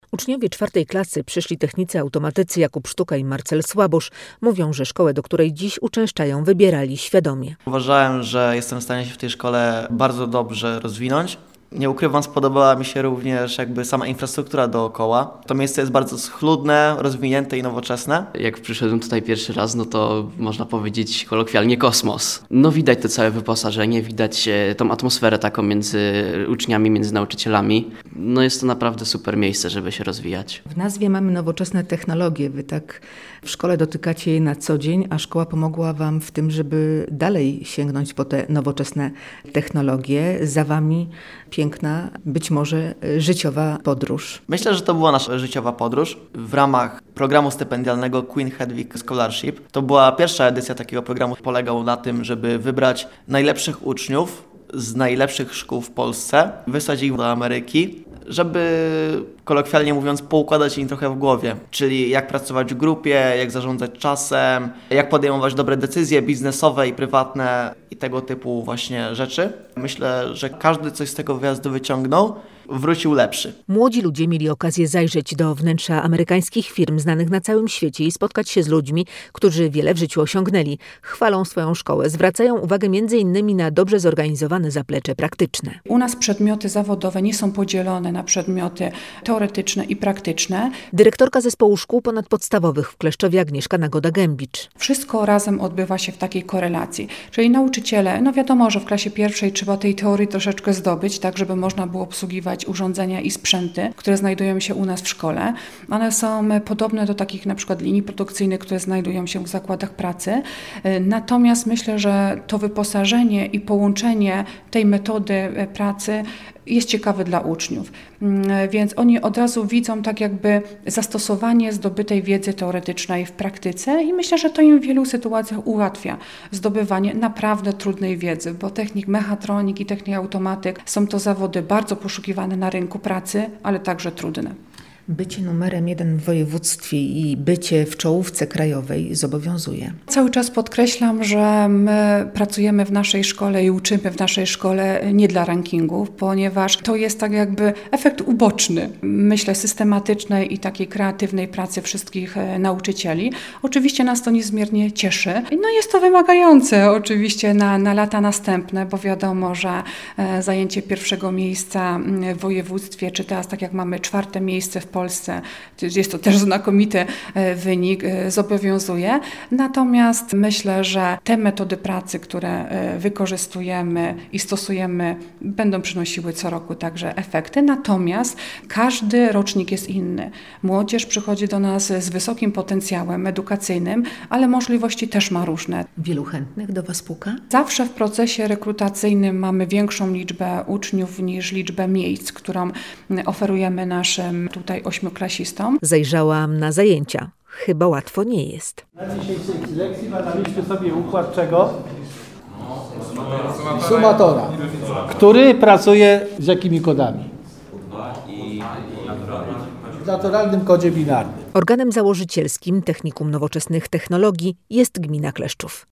Uczniowie 4. klasy, przyszli technicy automatycy Jakub Sztuka i Marcel Słabosz mówią, że szkołę, do której dziś uczęszczają, wybierali świadomie. Uważałem, że jestem w stanie się w tej szkole bardzo dobrze rozwinąć. Nie ukrywam, spodobała mi się również sama infrastruktura dookoła. To miejsce jest bardzo schludne, rozwinięte i nowoczesne. Jak przyszedłem tutaj pierwszy raz, to można powiedzieć kolokwialnie kosmos. Widać to całe wyposażenie, widać tą atmosferę taką między uczniami, między nauczycielami. Jest to naprawdę super miejsce, żeby się rozwijać. W nazwie mamy nowoczesne technologie. Wy tak w szkole dotykacie je na co dzień, a szkoła pomogła Wam w tym, żeby dalej sięgnąć po te nowoczesne technologie. Za Wami piękna, być może życiowa podróż. Myślę, że to była nasza życiowa podróż w ramach programu stypendialnego Queen Hedwig Scholarship. To była pierwsza edycja takiego programu. Polegał na tym, żeby wybrać najlepszych uczniów z najlepszych szkół w Polsce, wysłać ich do Ameryki, żeby kolokwialnie mówiąc poukładać im trochę w głowie, czyli jak pracować w grupie, jak zarządzać czasem, jak podejmować dobre decyzje biznesowe i prywatne i tego typu właśnie rzeczy. Myślę, że każdy coś z tego wyjazdu wyciągnął, wrócił lepszy. Młodzi ludzie mieli okazję zajrzeć do wnętrza amerykańskich firm znanych na całym świecie i spotkać się z ludźmi, którzy wiele w życiu osiągnęli. Chwalą swoją szkołę, zwracają uwagę m.in. na dobrze zorganizowane zaplecze praktyczne. U nas przedmioty zawodowe nie są podzielone na przedmioty teoretyczne i praktyczne. Dyrektorka zespołu szkół ponadpodstawowych w Kleszczowie Agnieszka Nagoda-Gębicz. Wszystko razem odbywa się w takiej korelacji. Czyli nauczyciele, wiadomo, że w klasie pierwszej trzeba tej teorii troszeczkę zdobyć, tak żeby można było obsługiwać urządzenia i sprzęty, które znajdują się u nas w szkole. One są podobne do takich na przykład linii produkcyjnych, które znajdują się w zakładach pracy. Natomiast myślę, że to wyposażenie i połączenie tej metody pracy jest ciekawe dla uczniów. Więc oni od razu widzą tak jakby zastosowanie zdobytej wiedzy teoretycznej w praktyce i myślę, że to im w wielu sytuacjach ułatwia zdobywanie naprawdę trudnej wiedzy, bo technik mechatronik i technik automatyk są to zawody bardzo poszukiwane na rynku pracy, ale także trudne. Bycie numerem 1 w województwie i bycie w czołówce krajowej zobowiązuje. Cały czas podkreślam, że my pracujemy w naszej szkole i uczymy w naszej szkole nie dla rankingów, ponieważ to jest tak jakby efekt uboczny, myślę, systematycznej i takiej kreatywnej pracy wszystkich nauczycieli. Oczywiście nas to niezmiernie cieszy. Jest to wymagające oczywiście na lata następne, bo wiadomo, że zajęcie pierwszego miejsca w województwie, czy teraz tak jak mamy 4. miejsce w Polsce, jest to też znakomity wynik, zobowiązuje. Natomiast myślę, że te metody pracy, które wykorzystujemy i stosujemy, będą przynosiły co roku także efekty. Natomiast każdy rocznik jest inny. Młodzież przychodzi do nas z wysokim potencjałem edukacyjnym, ale możliwości też ma różne. Wielu chętnych do Was puka? Zawsze w procesie rekrutacyjnym mamy większą liczbę uczniów niż liczbę miejsc, którą oferujemy naszym tutaj 8-klasistom. Zajrzałam na zajęcia. Chyba łatwo nie jest. Na dzisiejszej lekcji badaliśmy sobie układ czego? Sumatora. Który pracuje z jakimi kodami? W naturalnym kodzie binarnym. Organem założycielskim Technikum Nowoczesnych Technologii jest gmina Kleszczów.